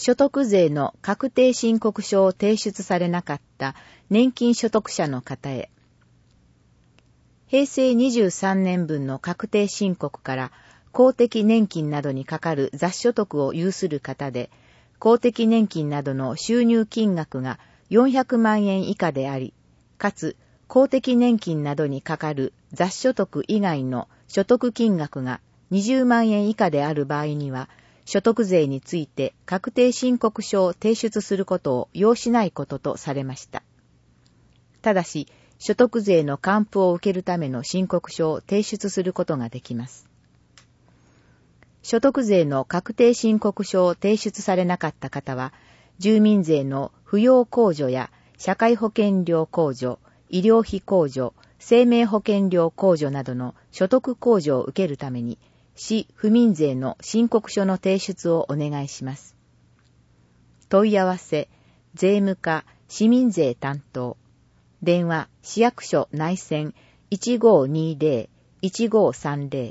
所得税の確定申告書を提出されなかった年金所得者の方へ、平成23年分の確定申告から公的年金などにかかる雑所得を有する方で、公的年金などの収入金額が400万円以下であり、かつ公的年金などにかかる雑所得以外の所得金額が20万円以下である場合には、所得税について確定申告書を提出することを要しないこととされました。ただし、所得税の還付を受けるための申告書を提出することができます。所得税の確定申告書を提出されなかった方は、住民税の扶養控除や社会保険料控除、医療費控除、生命保険料控除などの所得控除を受けるために、市府民税の申告書の提出をお願いします。問い合わせ、税務課、市民税担当。電話、市役所内線 1520-1530。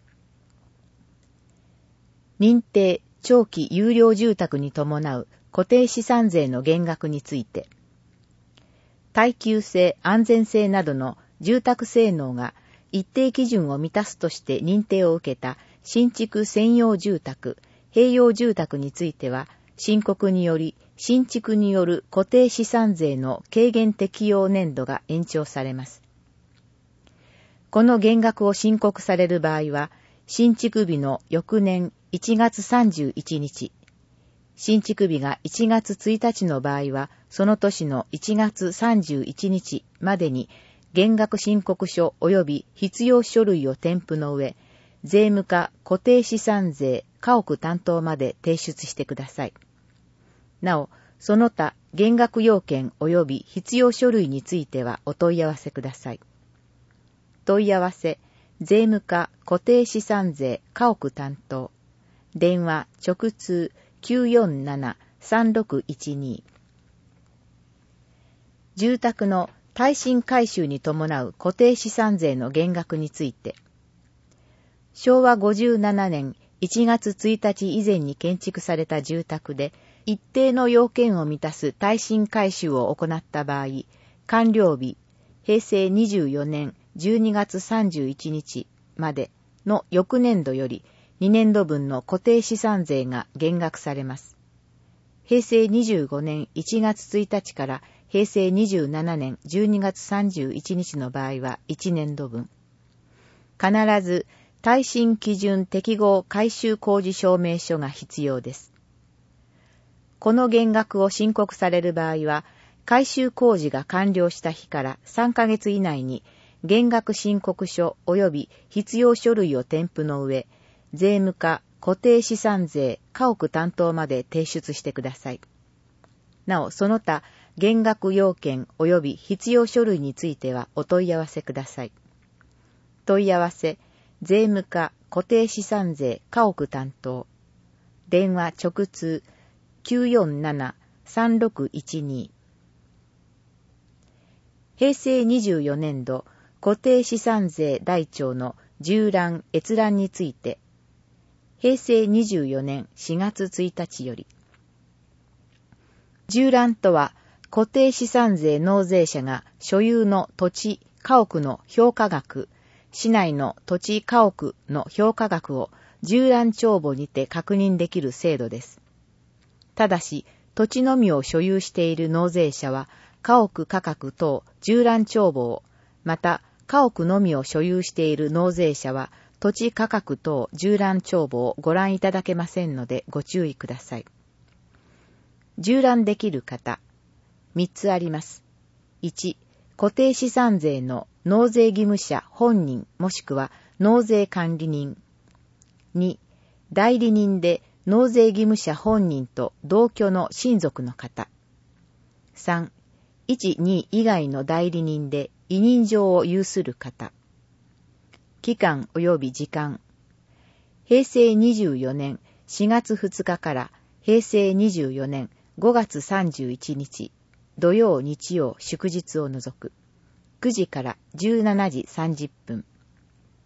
認定、長期有料住宅に伴う固定資産税の減額について、耐久性、安全性などの住宅性能が一定基準を満たすとして認定を受けた新築専用住宅、併用住宅については、申告により新築による固定資産税の軽減適用年度が延長されます。この減額を申告される場合は、新築日の翌年1月31日、新築日が1月1日の場合は、その年の1月31日までに減額申告書及び必要書類を添付の上、税務課固定資産税家屋担当まで提出してください。なお、その他減額要件及び必要書類についてはお問い合わせください。問い合わせ、税務課固定資産税家屋担当。電話直通 947-3612。住宅の耐震改修に伴う固定資産税の減額について、昭和57年1月1日以前に建築された住宅で一定の要件を満たす耐震改修を行った場合、完了日、平成24年12月31日までの翌年度より2年度分の固定資産税が減額されます。平成25年1月1日から平成27年12月31日の場合は1年度分。必ず耐震基準適合改修工事証明書が必要です。この減額を申告される場合は、改修工事が完了した日から3ヶ月以内に減額申告書及び必要書類を添付の上、税務課固定資産税家屋担当まで提出してください。なお、その他減額要件及び必要書類についてはお問い合わせください。問い合わせ、税務課固定資産税家屋担当。電話直通 947-3612。平成24年度固定資産税台帳の縦覧閲覧について、平成24年4月1日より。縦覧とは、固定資産税納税者が所有の土地、家屋の評価額、市内の土地、家屋の評価額を縦覧帳簿にて確認できる制度です。ただし、土地のみを所有している納税者は、家屋価格等縦覧帳簿を、また、家屋のみを所有している納税者は、土地価格等縦覧帳簿をご覧いただけませんのでご注意ください。縦覧できる方、3つあります。1、固定資産税の納税義務者本人もしくは納税管理人。2、代理人で納税義務者本人と同居の親族の方。3、1、2以外の代理人で委任状を有する方。期間及び時間。平成24年4月2日から平成24年5月31日、土曜日曜祝日を除く。9時から17時30分。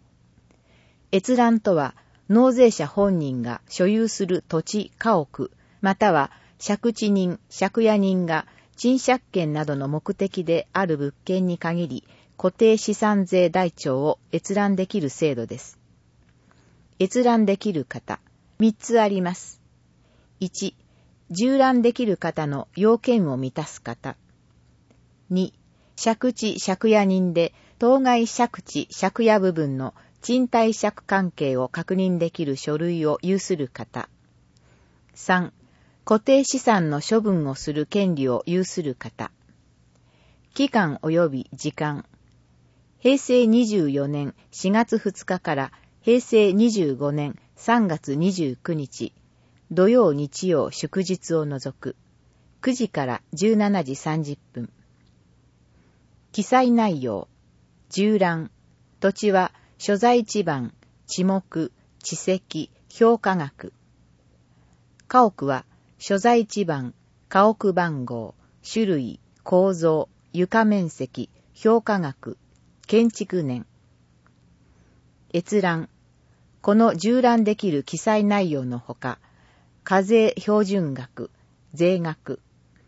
閲覧とは、納税者本人が所有する土地、家屋、 または借地人、借家人が賃借権などの目的である物件に限り、固定資産税台帳を閲覧できる制度です。閲覧できる方、3つあります。1、従覧できる方の要件を満たす方。2、借地借家人で当該借地借家部分の賃貸借関係を確認できる書類を有する方。3、固定資産の処分をする権利を有する方。期間及び時間。平成24年4月2日から平成25年3月29日、土曜日曜祝日を除く、9時から17時30分。記載内容、従覧、土地は所在地番、地目、地籍、評価額。家屋は所在地番、家屋番号、種類、構造、床面積、評価額、建築年。閲覧。この従覧できる記載内容のほか、課税標準額、税額。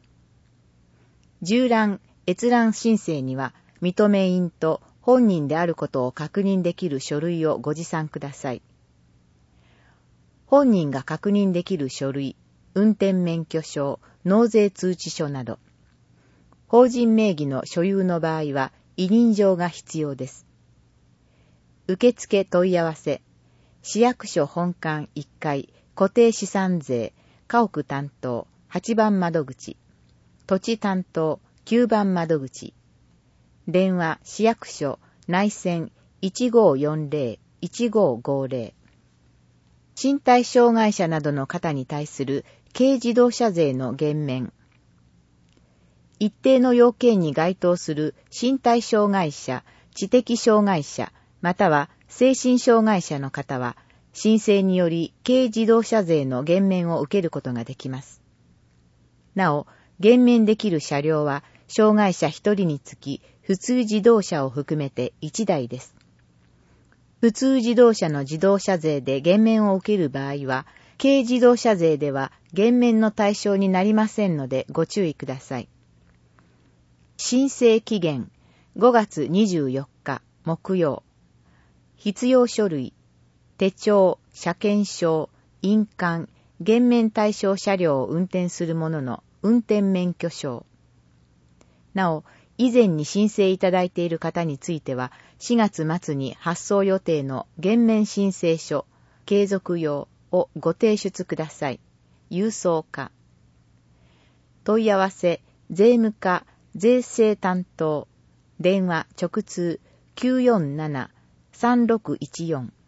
従覧、閲覧申請には、認め印と本人であることを確認できる書類をご持参ください。本人が確認できる書類、運転免許証、納税通知書など。法人名義の所有の場合は、委任状が必要です。受付問い合わせ。市役所本館1階、固定資産税、家屋担当、8番窓口。土地担当、9番窓口。電話、市役所、内線、1540-1550。身体障害者などの方に対する軽自動車税の減免。一定の要件に該当する身体障害者、知的障害者、または精神障害者の方は、申請により軽自動車税の減免を受けることができます。なお、減免できる車両は、障害者1人につき、普通自動車を含めて1台です。普通自動車の自動車税で減免を受ける場合は、軽自動車税では減免の対象になりませんのでご注意ください。申請期限、5月24日木曜。必要書類、手帳、車検証、印鑑、減免対象車両を運転する者の運転免許証。なお、以前に申請いただいている方については、4月末に発送予定の減免申請書、継続用をご提出ください。郵送課。問い合わせ、税務課、税制担当。電話直通 947-3614